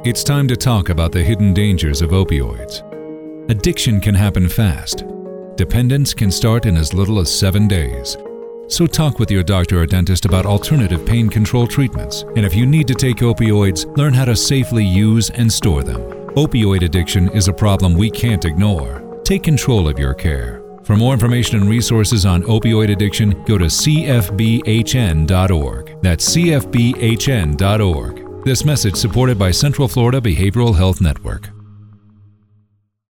It's time to talk about the hidden dangers of opioids. Addiction can happen fast. Dependence can start in as little as 7 days. So talk with your doctor or dentist about alternative pain control treatments. And if you need to take opioids, learn how to safely use and store them. Opioid addiction is a problem we can't ignore. Take control of your care. For more information and resources on opioid addiction, go to cfbhn.org. That's cfbhn.org. This message supported by Central Florida Behavioral Health Network.